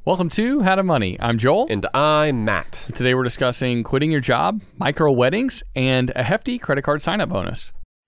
Welcome to How to Money. I'm Joel. And I'm Matt. Today we're discussing quitting your job, micro weddings, and a hefty credit card sign-up bonus.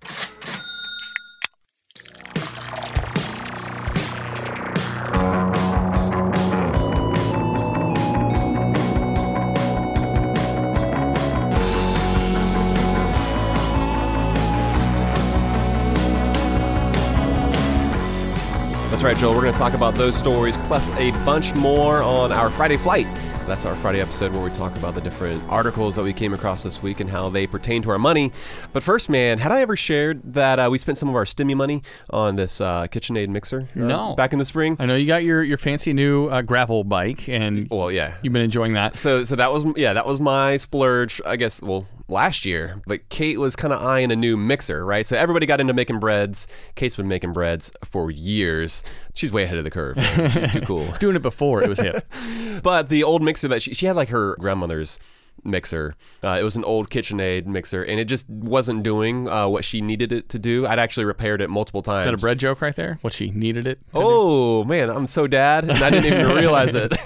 That's right, Joel. We're going to talk about those stories plus a bunch more on our Friday Flight. That's our Friday episode where we talk about the different articles that we came across this week and how they pertain to our money. But first, man, had I ever shared that we spent some of our Stimmy money on this KitchenAid mixer No. back in the spring? I know you got your fancy new gravel bike, and Well, yeah. you've been enjoying that. So that was my splurge, I guess, last year. But Kate was kind of eyeing a new mixer, right? So everybody got into making breads. Kate's been making breads for years. She's way ahead of the curve. Man. She's too cool. Doing it before it was hip. But the old mixer that she had, like her grandmother's mixer. It was an old KitchenAid mixer, and it just wasn't doing what she needed it to do. I'd actually repaired it multiple times. Is that a bread joke right there? What she needed it to do? Oh, man, I'm so dad, and I didn't even realize it.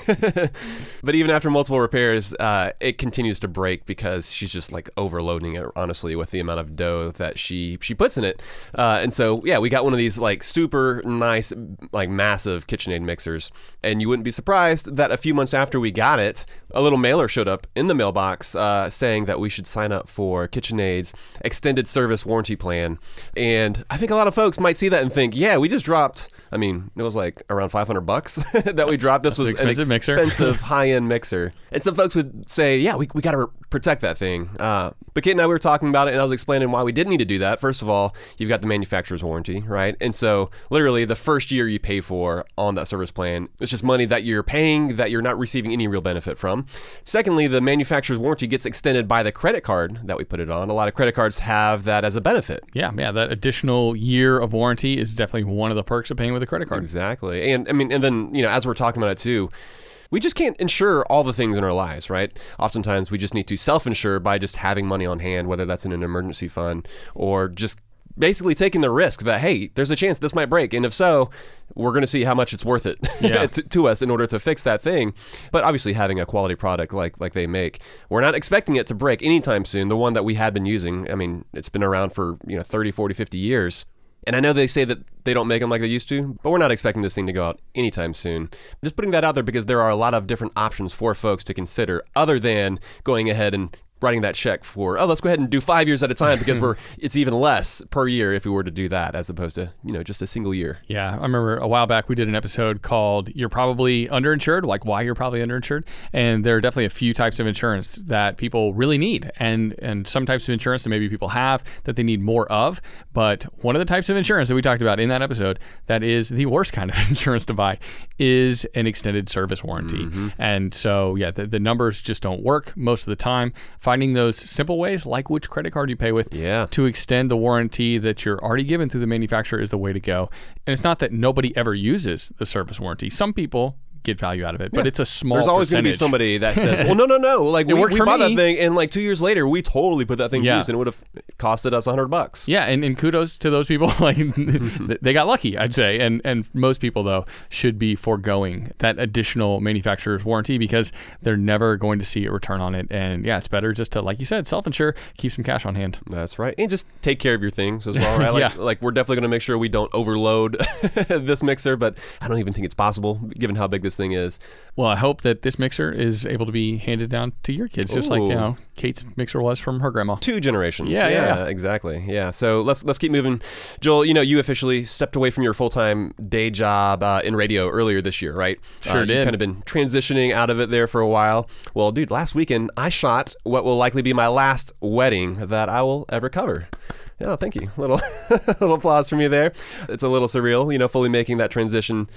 But even after multiple repairs, it continues to break because she's just like overloading it, honestly, with the amount of dough that she puts in it. And so, yeah, we got one of these like super nice, like massive KitchenAid mixers. And you wouldn't be surprised that a few months after we got it, a little mailer showed up in the mailbox saying that we should sign up for KitchenAid's extended service warranty plan. And I think a lot of folks might see that and think, yeah, we just dropped, it was like around $500 that we dropped. This was an expensive high-end mixer. And some folks would say, yeah, we got to protect that thing. But Kate and I were talking about it, and I was explaining why we didn't need to do that. First of all, you've got the manufacturer's warranty, right? And so literally the first year you pay for on that service plan, it's just money that you're paying that you're not receiving any real benefit from. Secondly, the manufacturer's warranty gets extended by the credit card that we put it on. A lot of credit cards have that as a benefit. Yeah, that additional year of warranty is definitely one of the perks of paying with a credit card. Exactly. And then, as we're talking about it too, we just can't insure all the things in our lives, right? Oftentimes we just need to self-insure by just having money on hand, whether that's in an emergency fund or just basically taking the risk that, hey, there's a chance this might break. And if so, we're going to see how much it's worth it to us in order to fix that thing. But obviously having a quality product like they make, we're not expecting it to break anytime soon. The one that we had been using, it's been around for 30, 40, 50 years. And I know they say that they don't make them like they used to, but we're not expecting this thing to go out anytime soon. Just putting that out there because there are a lot of different options for folks to consider other than going ahead and writing that check for, let's go ahead and do 5 years at a time because it's even less per year if we were to do that as opposed to, just a single year. Yeah, I remember a while back we did an episode called You're Probably Underinsured, like why you're probably underinsured. And there are definitely a few types of insurance that people really need and some types of insurance that maybe people have that they need more of. But one of the types of insurance that we talked about in that episode that is the worst kind of insurance to buy is an extended service warranty. Mm-hmm. And so, yeah, the numbers just don't work most of the time. Finding those simple ways, like which credit card you pay with, to extend the warranty that you're already given through the manufacturer is the way to go. And it's not that nobody ever uses the service warranty. Some people get value out of it, but it's a small There's always going to be somebody that says, well, no. Like we bought that thing and like 2 years later, we totally put that thing to use and it would have costed us $100. Yeah. And kudos to those people. Like they got lucky, I'd say. And most people though should be foregoing that additional manufacturer's warranty because they're never going to see a return on it. And yeah, it's better just to, like you said, self-insure, keep some cash on hand. That's right. And just take care of your things as well, right? Like we're definitely going to make sure we don't overload this mixer, but I don't even think it's possible given how big this thing is. Well, I hope that this mixer is able to be handed down to your kids, just like Kate's mixer was from her grandma. 2 generations. Yeah, exactly. Yeah. So let's keep moving. Joel, you officially stepped away from your full-time day job in radio earlier this year, right? Sure did. You've kind of been transitioning out of it there for a while. Well, dude, last weekend I shot what will likely be my last wedding that I will ever cover. Yeah, thank you. Little applause from you there. It's a little surreal, fully making that transition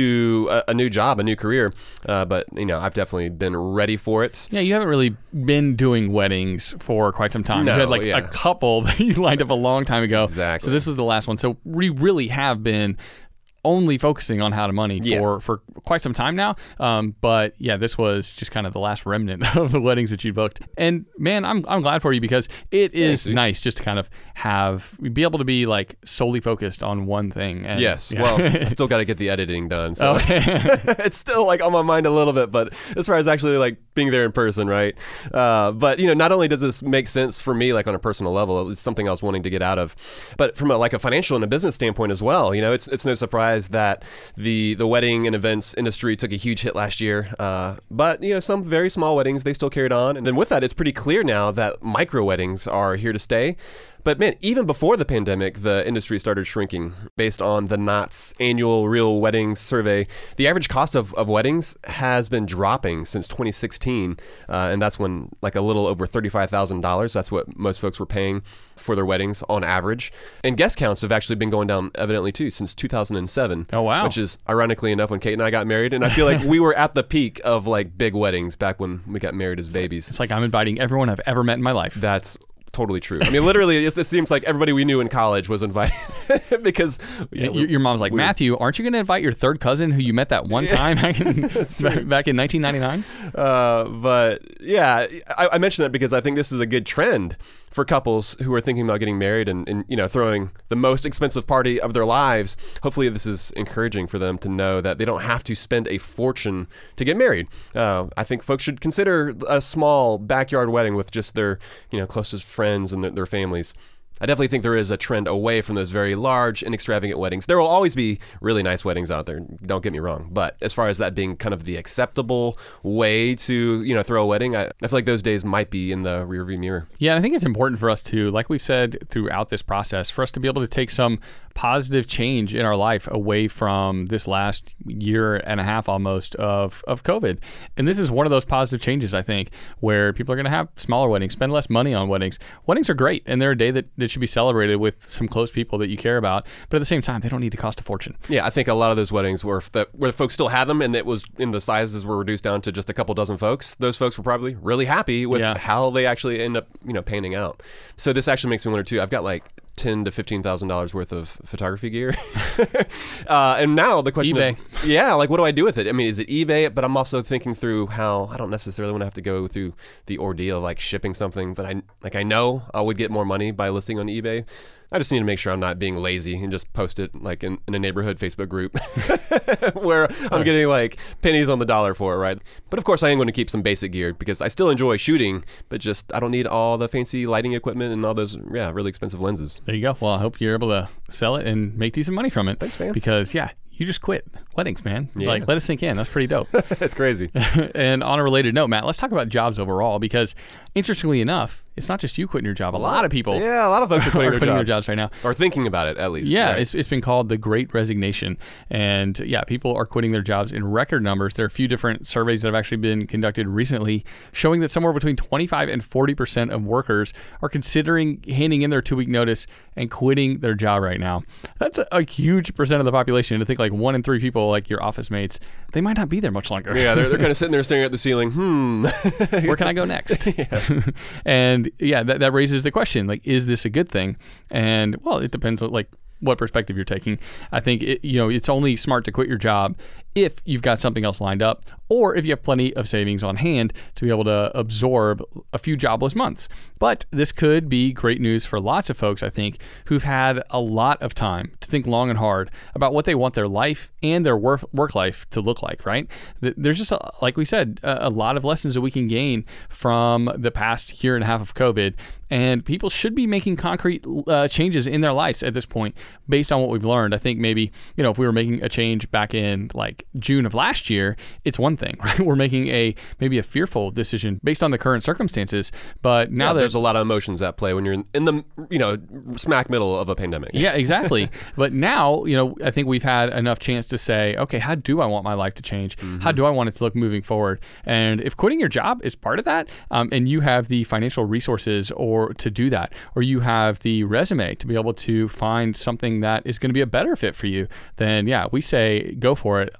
to a new job, a new career. But, I've definitely been ready for it. Yeah, you haven't really been doing weddings for quite some time. No, you had a couple that you lined up a long time ago. Exactly. So this was the last one. So we really have been only focusing on How to Money Yeah. for quite some time now. But yeah, this was just kind of the last remnant of the weddings that you booked. And man, I'm glad for you, because it is nice just to kind of be able to be like solely focused on one thing. And, Yes. yeah. Well, I still got to get the editing done. So Okay. it's still like on my mind a little bit, but as far as actually like being there in person, right? But not only does this make sense for me, like on a personal level, it's something I was wanting to get out of, but from a financial and a business standpoint as well. It's no surprise that the wedding and events industry took a huge hit last year. But some very small weddings, they still carried on. And then with that, it's pretty clear now that micro weddings are here to stay. But man, even before the pandemic, the industry started shrinking. Based on the Knott's annual Real Weddings survey, the average cost of weddings has been dropping since 2016. And that's when like a little over $35,000. That's what most folks were paying for their weddings on average. And guest counts have actually been going down evidently too since 2007. Oh, wow. Which is ironically enough when Kate and I got married. And I feel like we were at the peak of like big weddings back when we got married as babies. It's like I'm inviting everyone I've ever met in my life. That's totally true. I mean, literally, it seems like everybody we knew in college was invited because your mom's like, Matthew, aren't you going to invite your third cousin who you met that one time back in 1999? But yeah, I mention that because I think this is a good trend for couples who are thinking about getting married and throwing the most expensive party of their lives. Hopefully this is encouraging for them to know that they don't have to spend a fortune to get married. I think folks should consider a small backyard wedding with just their closest friends and their families. I definitely think there is a trend away from those very large and extravagant weddings. There will always be really nice weddings out there, don't get me wrong. But as far as that being kind of the acceptable way to, throw a wedding, I feel like those days might be in the rearview mirror. Yeah, I think it's important for us to, like we've said throughout this process, for us to be able to take some positive change in our life away from this last year and a half almost of COVID. And this is one of those positive changes, I think, where people are going to have smaller weddings, spend less money on weddings. Weddings are great, and they're a day that should be celebrated with some close people that you care about. But at the same time, they don't need to cost a fortune. Yeah, I think a lot of those weddings where folks still had them and it was in the sizes were reduced down to just a couple dozen folks. Those folks were probably really happy with how they actually end up, panning out. So this actually makes me wonder too. I've got like $10,000 to $15,000 worth of photography gear. And now the question eBay. is, like, what do I do with it? I mean, is it eBay? But I'm also thinking through how I don't necessarily want to have to go through the ordeal of like shipping something, but I know I would get more money by listing on eBay. I just need to make sure I'm not being lazy and just post it like in a neighborhood Facebook group where I'm getting like pennies on the dollar for it, right? But of course I am going to keep some basic gear because I still enjoy shooting, but just I don't need all the fancy lighting equipment and all those really expensive lenses. There you go. Well, I hope you're able to sell it and make decent money from it. Thanks, man. Because you just quit weddings, man. Yeah. Like, let it sink in. That's pretty dope. It's crazy. And on a related note, Matt, let's talk about jobs overall, because interestingly enough, it's not just you quitting your job. A lot of people a lot of folks are quitting their jobs right now. Or thinking about it, at least. Yeah, right? it's been called the Great Resignation. And people are quitting their jobs in record numbers. There are a few different surveys that have actually been conducted recently showing that somewhere between 25 and 40% of workers are considering handing in their 2-week notice and quitting their job right now. That's a huge percent of the population. And to think like 1 in 3 people, like your office mates, they might not be there much longer. Yeah, they're kind of sitting there staring at the ceiling. Where can I go next? And that raises the question, like, is this a good thing? And well, it depends on like what perspective you're taking. I think it's only smart to quit your job if you've got something else lined up, or if you have plenty of savings on hand to be able to absorb a few jobless months. But this could be great news for lots of folks, I think, who've had a lot of time to think long and hard about what they want their life and their work life to look like, right? There's just, like we said, a lot of lessons that we can gain from the past year and a half of COVID. And people should be making concrete changes in their lives at this point based on what we've learned. I think maybe, if we were making a change back in like June of last year, it's one thing, right? We're making maybe a fearful decision based on the current circumstances. But now there's a lot of emotions at play when you're in the, smack middle of a pandemic. Yeah, exactly. But now, I think we've had enough chance to say, okay, how do I want my life to change? Mm-hmm. How do I want it to look moving forward? And if quitting your job is part of that, and you have the financial resources or to do that, or you have the resume to be able to find something that is going to be a better fit for you, then we say go for it.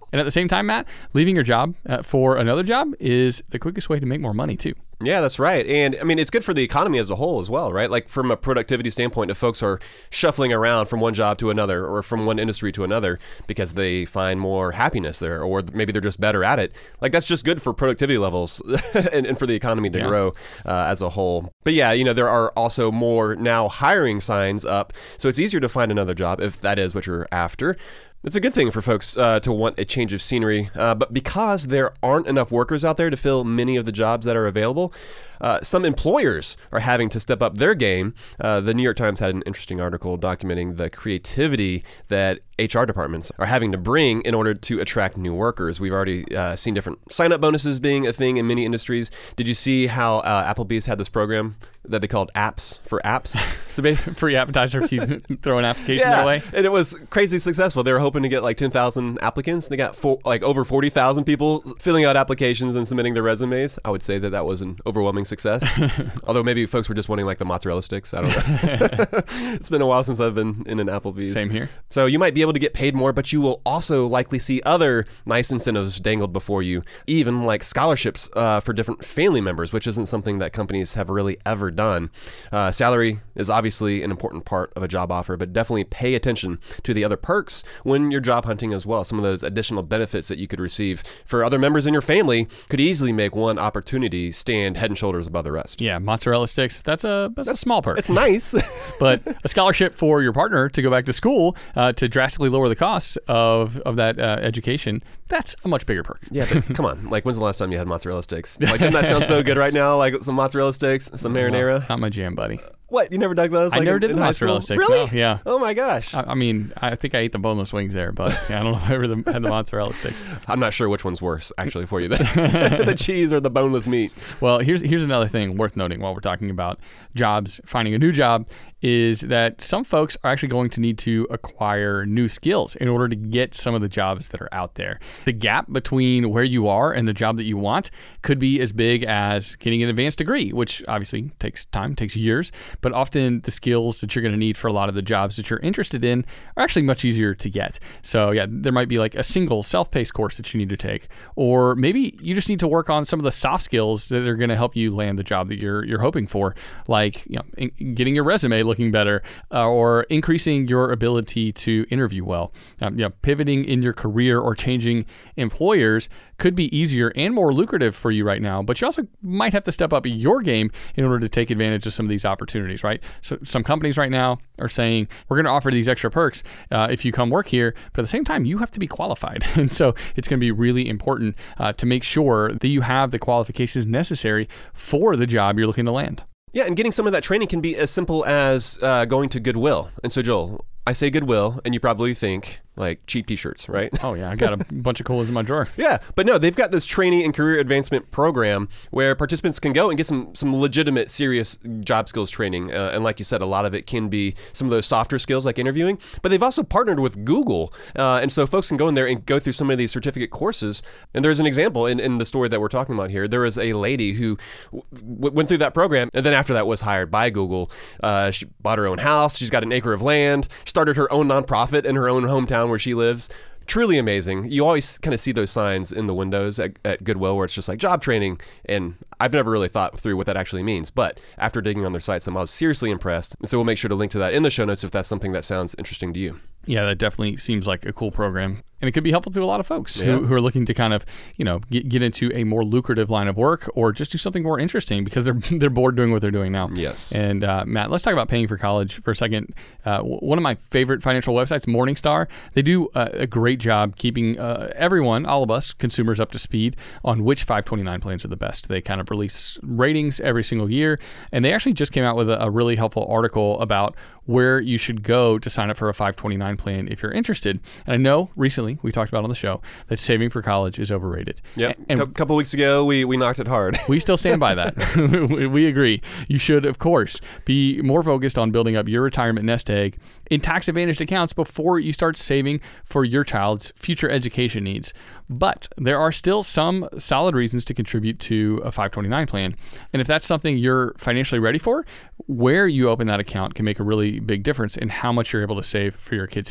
And at the same time, Matt, leaving your job for another job is the quickest way to make more money too. Yeah, that's right. And I mean, it's good for the economy as a whole as well, right? Like from a productivity standpoint, if folks are shuffling around from one job to another or from one industry to another because they find more happiness there, or maybe they're just better at it, like that's just good for productivity levels and for the economy to grow as a whole. But yeah, there are also more now hiring signs up. So it's easier to find another job if that is what you're after. It's a good thing for folks to want a change of scenery, but because there aren't enough workers out there to fill many of the jobs that are available, some employers are having to step up their game. The New York Times had an interesting article documenting the creativity that HR departments are having to bring in order to attract new workers. We've already seen different sign-up bonuses being a thing in many industries. Did you see how Applebee's had this program that they called Apps for Apps? So basically, free appetizer if you throw an application their way. And it was crazy successful. They were hoping to get like 10,000 applicants. They got over 40,000 people filling out applications and submitting their resumes. I would say that was an overwhelming success. Although maybe folks were just wanting like the mozzarella sticks. I don't know. It's been a while since I've been in an Applebee's. Same here. So you might be able to get paid more, but you will also likely see other nice incentives dangled before you, even like scholarships for different family members, which isn't something that companies have really ever done. Salary is obviously an important part of a job offer, but definitely pay attention to the other perks when you're job hunting as well. Some of those additional benefits that you could receive for other members in your family could easily make one opportunity stand head and shoulders above the rest. Yeah, mozzarella sticks, that's a small perk. It's nice. But a scholarship for your partner to go back to school to drastically lower the cost of that education, that's a much bigger perk. Yeah, but come on. Like, when's the last time you had mozzarella sticks? Like, doesn't that sound so good right now? Like some mozzarella sticks, some marinara. Not my jam, buddy. What? You never dug those? I never did the mozzarella sticks. Really? No, yeah. Oh my gosh. I mean, I think I ate the boneless wings there, but I don't know if I ever had the mozzarella sticks. I'm not sure which one's worse, actually, for you. The cheese or the boneless meat. Well, here's another thing worth noting while we're talking about jobs, finding a new job, is that some folks are actually going to need to acquire new skills in order to get some of the jobs that are out there. The gap between where you are and the job that you want could be as big as getting an advanced degree, which obviously takes time, takes years, but often the skills that you're going to need for a lot of the jobs that you're interested in are actually much easier to get. So yeah, there might be like a single self-paced course that you need to take, or maybe you just need to work on some of the soft skills that are going to help you land the job that you're hoping for, like getting your resume looking better, or increasing your ability to interview well. Pivoting in your career or changing employers could be easier and more lucrative for you right now, but you also might have to step up your game in order to take advantage of some of these opportunities, right? So some companies right now are saying, we're going to offer these extra perks if you come work here, but at the same time, you have to be qualified. And so it's going to be really important to make sure that you have the qualifications necessary for the job you're looking to land. Yeah, and getting some of that training can be as simple as going to Goodwill. And so, Joel, I say Goodwill, and you probably think like cheap t-shirts, right? Oh yeah, I got a bunch of coolers in my drawer. Yeah, but no, they've got this training and career advancement program where participants can go and get some legitimate, serious job skills training. And like you said, a lot of it can be some of those softer skills like interviewing, but they've also partnered with Google. And so folks can go in there and go through some of these certificate courses. And there's an example in the story that we're talking about here. There was a lady who went through that program, and then after that was hired by Google. She bought her own house. She's got an acre of land, started her own nonprofit in her own hometown where she lives. Truly amazing. You always kind of see those signs in the windows at Goodwill where it's just like job training, and I've never really thought through what that actually means, but after digging on their sites, I was seriously impressed. And so we'll make sure to link to that in the show notes if that's something that sounds interesting to you. Yeah, that definitely seems like a cool program. And it could be helpful to a lot of folks who are looking to kind of, get into a more lucrative line of work or just do something more interesting because they're bored doing what they're doing now. Yes. And Matt, let's talk about paying for college for a second. One of my favorite financial websites, Morningstar, they do a great job keeping everyone, all of us, consumers up to speed on which 529 plans are the best. They kind of release ratings every single year. And they actually just came out with a really helpful article about where you should go to sign up for a 529 plan if you're interested. And I know recently we talked about on the show that saving for college is overrated. Yep. And a couple weeks ago, we knocked it hard. We still stand by that. We agree. You should, of course, be more focused on building up your retirement nest egg in tax-advantaged accounts before you start saving for your child's future education needs. But there are still some solid reasons to contribute to a 529 plan. And if that's something you're financially ready for, where you open that account can make a really big difference in how much you're able to save for your kid's future.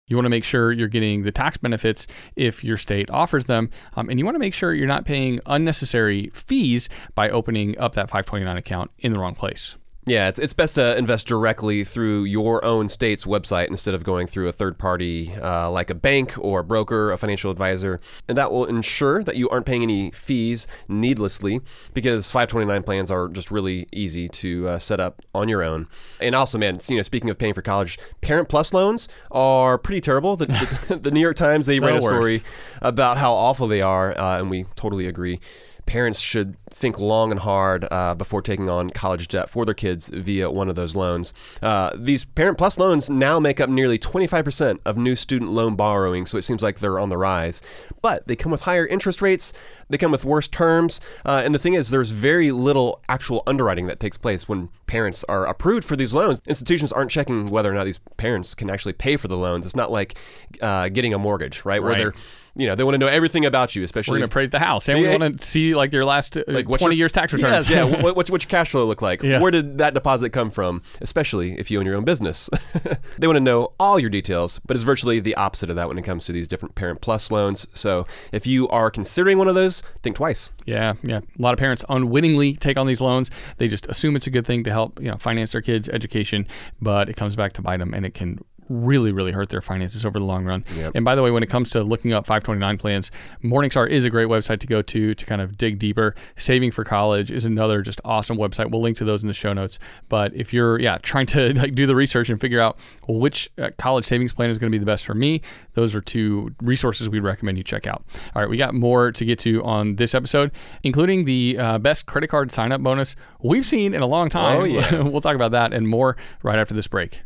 You want to make sure you're getting the tax benefits if your state offers them. And you want to make sure you're not paying unnecessary fees by opening up that 529 account in the wrong place. Yeah, it's best to invest directly through your own state's website instead of going through a third party like a bank or a broker, a financial advisor. And that will ensure that you aren't paying any fees needlessly, because 529 plans are just really easy to set up on your own. And also, man, speaking of paying for college, Parent Plus loans are pretty terrible. The New York Times, they ran a story about how awful they are, and we totally agree. Parents should think long and hard before taking on college debt for their kids via one of those loans. These Parent Plus loans now make up nearly 25% of new student loan borrowing, so it seems like they're on the rise. But they come with higher interest rates, they come with worse terms, and the thing is, there's very little actual underwriting that takes place when parents are approved for these loans. Institutions aren't checking whether or not these parents can actually pay for the loans. It's not like getting a mortgage, right? Where they're they want to know everything about you, especially... We're going to appraise the house, and we want to see like your last 20 years tax returns. Yeah, what's your cash flow look like? Yeah. Where did that deposit come from, especially if you own your own business? They want to know all your details, but it's virtually the opposite of that when it comes to these different Parent Plus loans. So if you are considering one of those, think twice. Yeah. A lot of parents unwittingly take on these loans. They just assume it's a good thing to help finance their kids' education, but it comes back to bite them, and it can really, really hurt their finances over the long run. Yep. And by the way, when it comes to looking up 529 plans, Morningstar is a great website to go to kind of dig deeper. Saving for College is another just awesome website. We'll link to those in the show notes. But if you're trying to do the research and figure out which college savings plan is going to be the best for me, those are two resources we'd recommend you check out. All right, we got more to get to on this episode, including the best credit card sign-up bonus we've seen in a long time. Oh, yeah. We'll talk about that and more right after this break.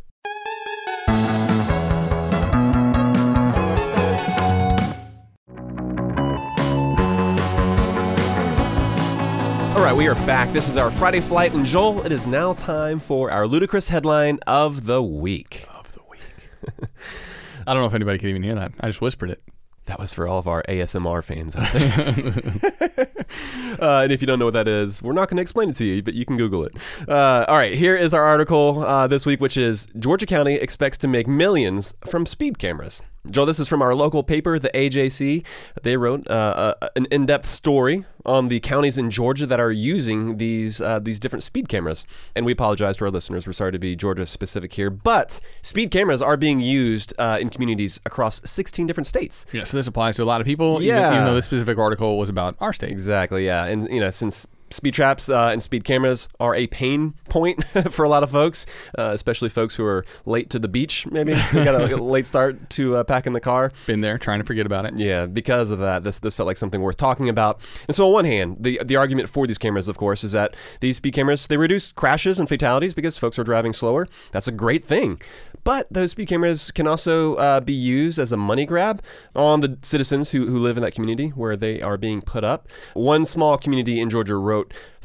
All right, we are back. This is our Friday Flight, and Joel, it is now time for our ludicrous headline of the week. I don't know if anybody can even hear that. I just whispered it. That was for all of our ASMR fans out there. And if you don't know what that is, we're not going to explain it to you, but you can Google it. All right, here is our article this week, which is Georgia County expects to make millions from speed cameras. Joel, this is from our local paper, the AJC. They wrote an in-depth story on the counties in Georgia that are using these different speed cameras. And we apologize to our listeners. We're sorry to be Georgia-specific here. But speed cameras are being used in communities across 16 different states. Yeah, so this applies to a lot of people, Yeah. even though this specific article was about our state. Exactly, yeah. And, since speed traps and speed cameras are a pain point for a lot of folks, especially folks who are late to the beach, maybe. They got a late start to packing the car. Been there, trying to forget about it. Yeah, because of that, this felt like something worth talking about. And so on one hand, the argument for these cameras, of course, is that these speed cameras, they reduce crashes and fatalities because folks are driving slower. That's a great thing. But those speed cameras can also be used as a money grab on the citizens who live in that community where they are being put up. One small community in Georgia wrote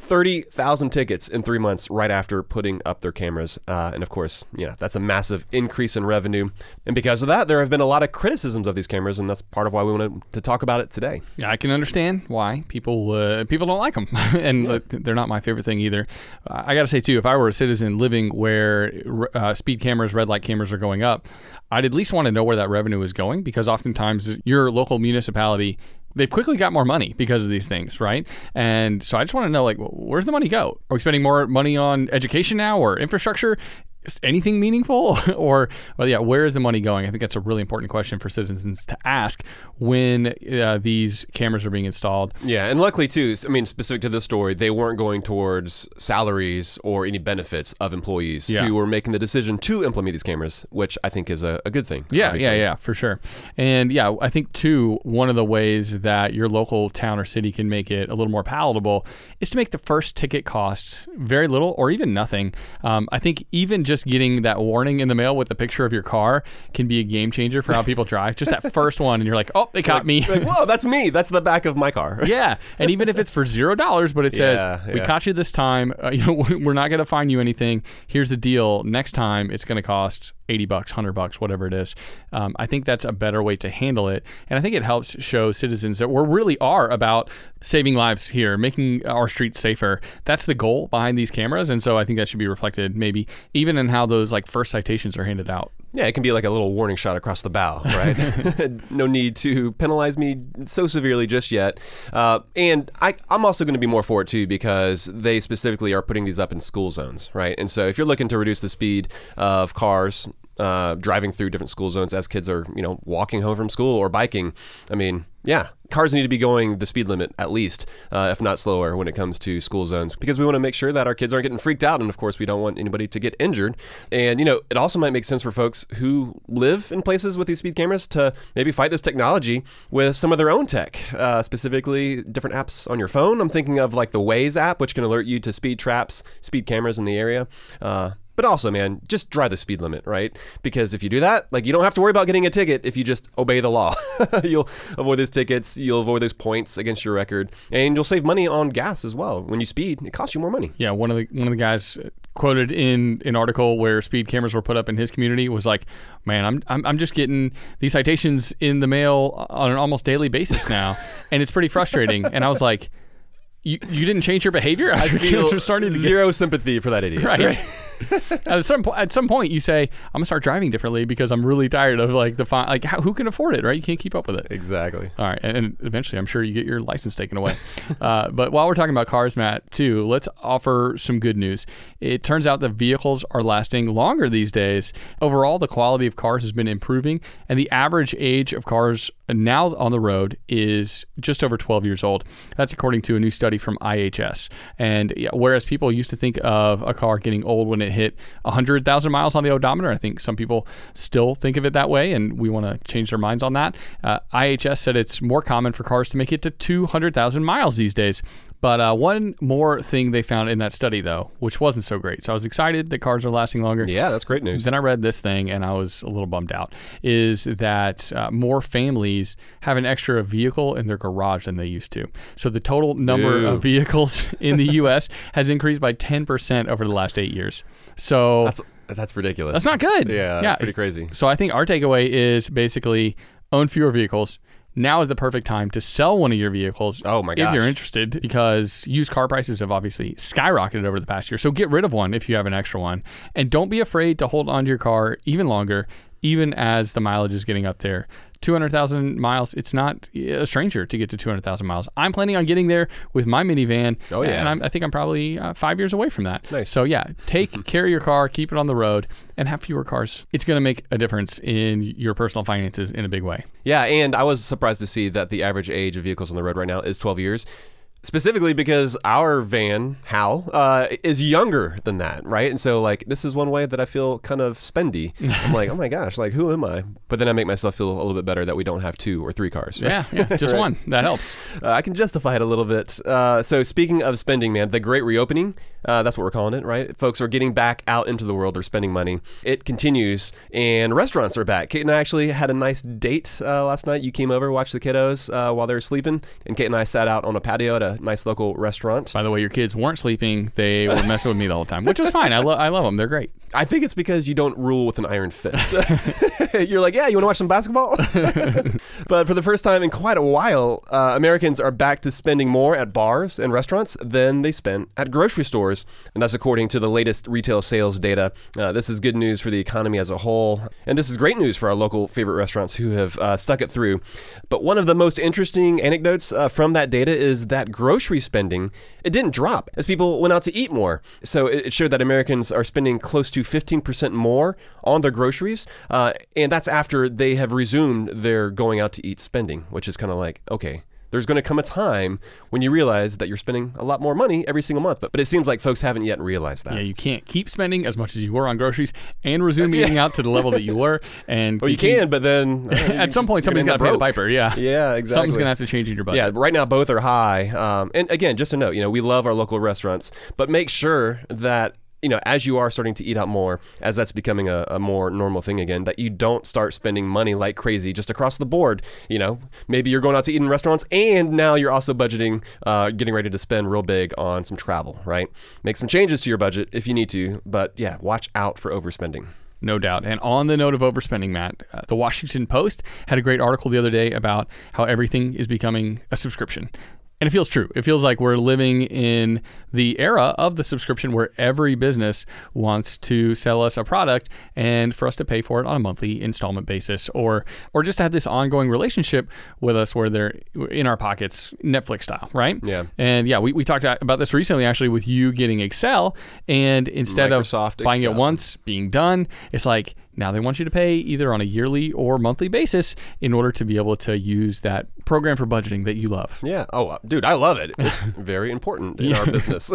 30,000 tickets in 3 months right after putting up their cameras. And of course, that's a massive increase in revenue. And because of that, there have been a lot of criticisms of these cameras, and that's part of why we wanted to talk about it today. Yeah, I can understand why people don't like them. And they're not my favorite thing either. I got to say, too, if I were a citizen living where speed cameras, red light cameras are going up, I'd at least want to know where that revenue is going, because oftentimes your local municipality, they've quickly got more money because of these things, right? And so I just want to know, where's the money go? Are we spending more money on education now or infrastructure? Anything meaningful? Or, where is the money going? I think that's a really important question for citizens to ask when these cameras are being installed. Yeah, and luckily, too, specific to this story, they weren't going towards salaries or any benefits of employees who were making the decision to implement these cameras, which I think is a good thing. Yeah, for sure. And I think, too, one of the ways that your local town or city can make it a little more palatable is to make the first ticket cost very little or even nothing. I think even just getting that warning in the mail with a picture of your car can be a game changer for how people drive. Just that first one, and you're like, oh, they caught me. Whoa, that's me. That's the back of my car. Yeah, and even if it's for $0, but it says, we caught you this time. We're not going to fine you anything. Here's the deal. Next time, it's going to cost $80, $100, whatever it is. I think that's a better way to handle it. And I think it helps show citizens that we really are about saving lives here, making our streets safer. That's the goal behind these cameras. And so I think that should be reflected maybe even in how those first citations are handed out. Yeah, it can be like a little warning shot across the bow, right? No need to penalize me so severely just yet. And I'm also going to be more for it too, because they specifically are putting these up in school zones, right? And so if you're looking to reduce the speed of cars driving through different school zones as kids are, walking home from school or biking, I mean, yeah, cars need to be going the speed limit at least, if not slower, when it comes to school zones, because we want to make sure that our kids aren't getting freaked out. And of course, we don't want anybody to get injured. And, it also might make sense for folks who live in places with these speed cameras to maybe fight this technology with some of their own tech, specifically different apps on your phone. I'm thinking of like the Waze app, which can alert you to speed traps, speed cameras in the area. But also, man, just drive the speed limit, right? Because if you do that, you don't have to worry about getting a ticket if you just obey the law. You'll avoid those tickets, you'll avoid those points against your record, and you'll save money on gas as well. When you speed, it costs you more money. Yeah, one of the guys quoted in an article where speed cameras were put up in his community was like, man, I'm just getting these citations in the mail on an almost daily basis now, and it's pretty frustrating. And I was like, you didn't change your behavior after kids were starting to zero sympathy for that idiot. Right. At some point, you say, "I'm gonna start driving differently because I'm really tired of the fine." Who can afford it, right? You can't keep up with it. Exactly. All right, and eventually, I'm sure you get your license taken away. But while we're talking about cars, Matt, too, let's offer some good news. It turns out that vehicles are lasting longer these days. Overall, the quality of cars has been improving, and the average age of cars now on the road is just over 12 years old. That's according to a new study from IHS. And whereas people used to think of a car getting old when it hit 100,000 miles on the odometer, I think some people still think of it that way, and we want to change their minds on that. IHS said it's more common for cars to make it to 200,000 miles these days. But one more thing they found in that study, though, which wasn't so great. So I was excited that cars are lasting longer. Yeah, that's great news. Then I read this thing, and I was a little bummed out, is that more families have an extra vehicle in their garage than they used to. So the total number of vehicles in the U.S. has increased by 10% over the last 8 years. So that's ridiculous. That's not good. Yeah, that's pretty crazy. So I think our takeaway is basically own fewer vehicles. Now is the perfect time to sell one of your vehicles if you're interested, because used car prices have obviously skyrocketed over the past year. So get rid of one if you have an extra one. And don't be afraid to hold on to your car even longer, even as the mileage is getting up there. 200,000 miles, it's not a stranger to get to 200,000 miles. I'm planning on getting there with my minivan. Oh, yeah. And I think I'm probably 5 years away from that. Nice. So, yeah, take care of your car, keep it on the road, and have fewer cars. It's going to make a difference in your personal finances in a big way. Yeah, and I was surprised to see that the average age of vehicles on the road right now is 12 years. Specifically because our van, Hal, is younger than that, right? And so, this is one way that I feel kind of spendy. I'm like, oh my gosh, who am I? But then I make myself feel a little bit better that we don't have 2 or 3 cars. Right? Yeah, just one. That helps. I can justify it a little bit. So speaking of spending, man, the great reopening, that's what we're calling it, right? Folks are getting back out into the world. They're spending money. It continues, and restaurants are back. Kate and I actually had a nice date last night. You came over, watched the kiddos while they were sleeping, and Kate and I sat out on a patio at a nice local restaurant. By the way, your kids weren't sleeping. They were messing with me the whole time, which was fine. I love them. They're great. I think it's because you don't rule with an iron fist. You're like, yeah, you want to watch some basketball? But for the first time in quite a while, Americans are back to spending more at bars and restaurants than they spent at grocery stores. And that's according to the latest retail sales data. This is good news for the economy as a whole. And this is great news for our local favorite restaurants who have stuck it through. But one of the most interesting anecdotes from that data is that grocery spending, it didn't drop as people went out to eat more. So it showed that Americans are spending close to 15% more on their groceries. And that's after they have resumed their going out to eat spending, which is kind of like, okay, there's going to come a time when you realize that you're spending a lot more money every single month. But it seems like folks haven't yet realized that. Yeah, you can't keep spending as much as you were on groceries and resume eating out to the level that you were. And well, you can, but then at some point, somebody's got to pay the piper. Yeah. Yeah, exactly. Something's going to have to change in your budget. Yeah, right now both are high. And again, just a note, we love our local restaurants, but make sure that as you are starting to eat out more, as that's becoming a more normal thing again, that you don't start spending money like crazy just across the board. Maybe you're going out to eat in restaurants and now you're also budgeting, getting ready to spend real big on some travel, right? Make some changes to your budget if you need to, but yeah, watch out for overspending. No doubt. And on the note of overspending, Matt, the Washington Post had a great article the other day about how everything is becoming a subscription. And it feels true. It feels like we're living in the era of the subscription where every business wants to sell us a product and for us to pay for it on a monthly installment basis, or just to have this ongoing relationship with us where they're in our pockets, Netflix style, right? Yeah. And yeah, we talked about this recently actually with you getting Excel, and instead Microsoft of buying Excel. it once, being done, it's like now they want you to pay either on a yearly or monthly basis in order to be able to use that program for budgeting that you love. Yeah. Oh, dude, I love it. It's very important in our business.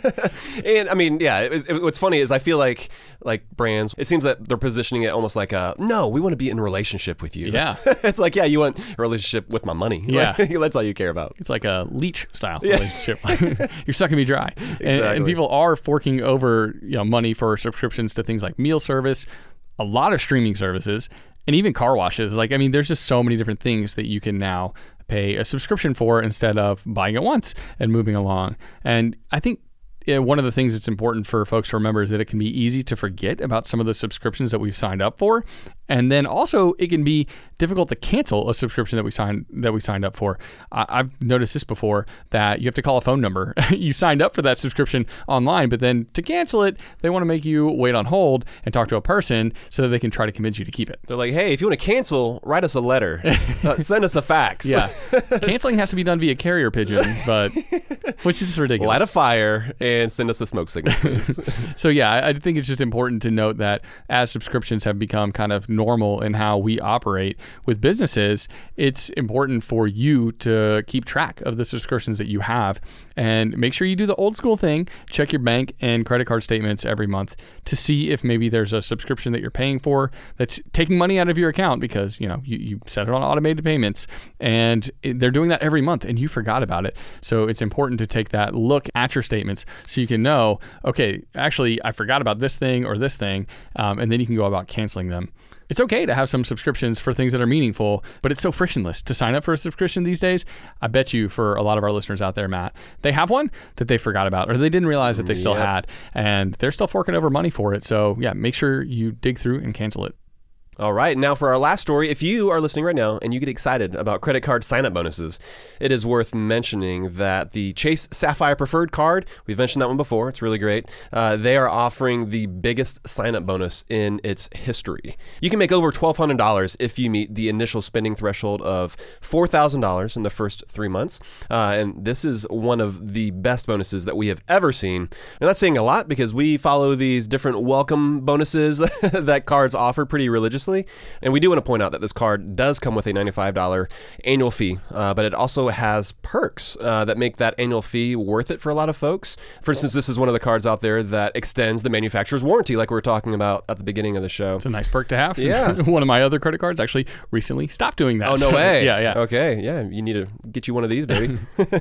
And I mean, yeah, what's funny is I feel like brands, it seems that they're positioning it almost like no, we want to be in a relationship with you. Yeah. It's like, yeah, you want a relationship with my money. Yeah. Like, that's all you care about. It's like a leech style relationship. You're sucking me dry. And Exactly. people are forking over money for subscriptions to things like meal service, a lot of streaming services, and even car washes. Like, I mean, there's just so many different things that you can now pay a subscription for instead of buying it once and moving along. And I think one of the things that's important for folks to remember is that it can be easy to forget about some of the subscriptions that we've signed up for. And then also it can be difficult to cancel a subscription that we signed up for. I've noticed this before, that you have to call a phone number. You signed up for that subscription online, but then to cancel it, they want to make you wait on hold and talk to a person so that they can try to convince you to keep it. They're like, hey, if you want to cancel, write us a letter. Send us a fax. Yeah. Canceling has to be done via carrier pigeon, but which is ridiculous. Light a fire and send us a smoke signal, please. So yeah, I think it's just important to note that as subscriptions have become kind of normal in how we operate with businesses, it's important for you to keep track of the subscriptions that you have and make sure you do the old school thing. Check your bank and credit card statements every month to see if maybe there's a subscription that you're paying for that's taking money out of your account because you set it on automated payments, and they're doing that every month and you forgot about it. So it's important to take that look at your statements so you can know, okay, actually I forgot about this thing or this thing, and then you can go about canceling them. It's okay to have some subscriptions for things that are meaningful, but it's so frictionless to sign up for a subscription these days. I bet you for a lot of our listeners out there, Matt, they have one that they forgot about or they didn't realize that they still had, and they're still forking over money for it. So yeah, make sure you dig through and cancel it. All right, now for our last story. If you are listening right now and you get excited about credit card sign-up bonuses, it is worth mentioning that the Chase Sapphire Preferred card, we've mentioned that one before, it's really great. They are offering the biggest sign-up bonus in its history. You can make over $1,200 if you meet the initial spending threshold of $4,000 in the first 3 months. And this is one of the best bonuses that we have ever seen. And that's saying a lot because we follow these different welcome bonuses that cards offer pretty religiously. And we do want to point out that this card does come with a $95 annual fee, but it also has perks that make that annual fee worth it for a lot of folks. For instance, this is one of the cards out there that extends the manufacturer's warranty, like we were talking about at the beginning of the show. It's a nice perk to have. Yeah. One of my other credit cards actually recently stopped doing that. Oh, no way. Yeah. Okay, yeah, you need to get you one of these, baby.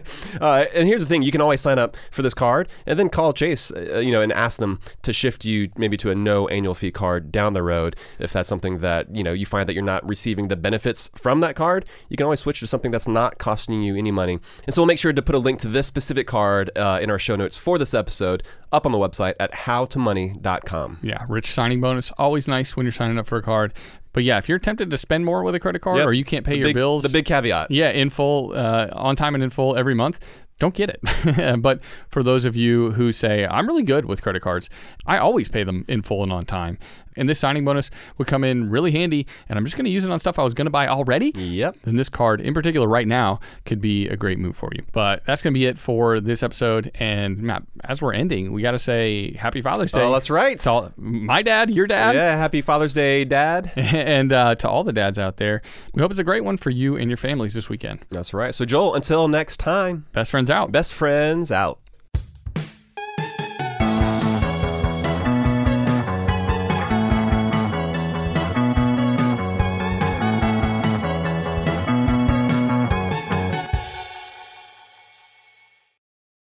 And here's the thing, you can always sign up for this card and then call Chase, and ask them to shift you maybe to a no annual fee card down the road. If that's something that you find that you're not receiving the benefits from that card, you can always switch to something that's not costing you any money. And so we'll make sure to put a link to this specific card in our show notes for this episode up on the website at howtomoney.com. Yeah, rich signing bonus, always nice when you're signing up for a card. But yeah, if you're tempted to spend more with a credit card or you can't pay your bills, the big caveat. Yeah, in full, on time and in full every month, don't get it. But for those of you who say, I'm really good with credit cards, I always pay them in full and on time. And this signing bonus would come in really handy, and I'm just going to use it on stuff I was going to buy already. Yep. Then this card, in particular right now, could be a great move for you. But that's going to be it for this episode. And Matt, as we're ending, we got to say Happy Father's Day. Oh, that's right. To my dad, your dad. Yeah, Happy Father's Day, Dad. And to all the dads out there, we hope it's a great one for you and your families this weekend. That's right. So Joel, until next time. Best friends out. Best friends out.